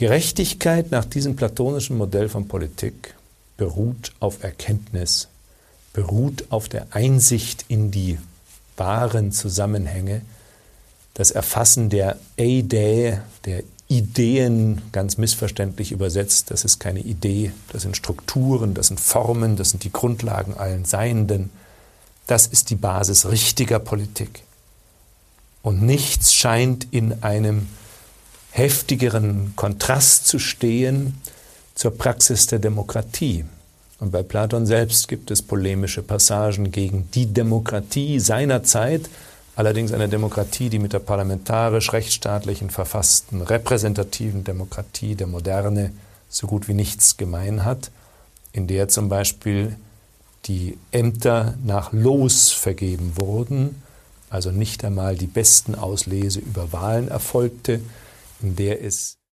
Gerechtigkeit nach diesem platonischen Modell von Politik beruht auf Erkenntnis, beruht auf der Einsicht in die wahren Zusammenhänge, das Erfassen der Idee, der Ideen, ganz missverständlich übersetzt. Das ist keine Idee, das sind Strukturen, das sind Formen, das sind die Grundlagen allen Seienden. Das ist die Basis richtiger Politik. Und nichts scheint in einem heftigeren Kontrast zu stehen zur Praxis der Demokratie. Und bei Platon selbst gibt es polemische Passagen gegen die Demokratie seiner Zeit, allerdings eine Demokratie, die mit der parlamentarisch-rechtsstaatlichen verfassten repräsentativen Demokratie der Moderne so gut wie nichts gemein hat, in der zum Beispiel die Ämter nach Los vergeben wurden, also nicht einmal die besten Auslese über Wahlen erfolgte, in der es